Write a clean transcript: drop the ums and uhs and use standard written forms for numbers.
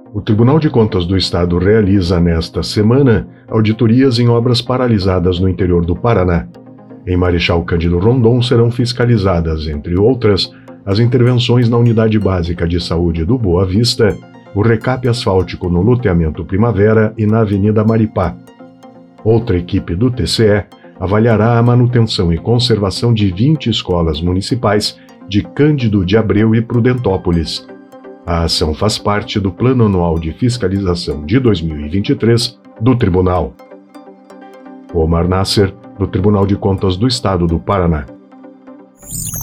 O Tribunal de Contas do Estado realiza nesta semana auditorias em obras paralisadas no interior do Paraná. Em Marechal Cândido Rondon serão fiscalizadas, entre outras, as intervenções na Unidade Básica de Saúde do Boa Vista, o recape asfáltico no loteamento Primavera e na Avenida Maripá. Outra equipe do TCE avaliará a manutenção e conservação de 20 escolas municipais de Cândido de Abreu e Prudentópolis. A ação faz parte do Plano Anual de Fiscalização de 2023 do Tribunal. Omar Nasser, do Tribunal de Contas do Estado do Paraná.